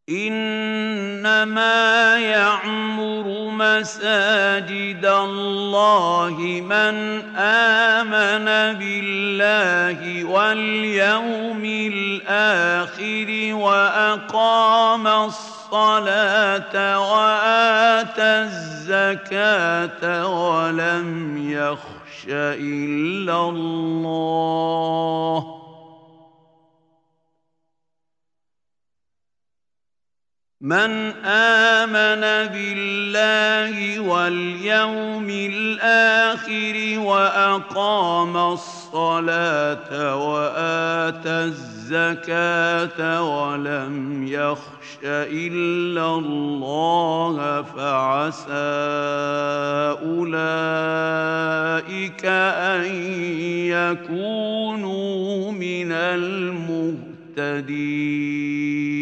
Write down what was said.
إنما يعمر مساجد الله من آمن بالله واليوم الآخر وأقام الصلاة وآتى الزكاة ولم يخش إلا الله من آمن بالله واليوم الآخر وأقام الصلاة وآتى الزكاة ولم يخش إلا الله فعسى أولئك أن يكونوا من المهتدين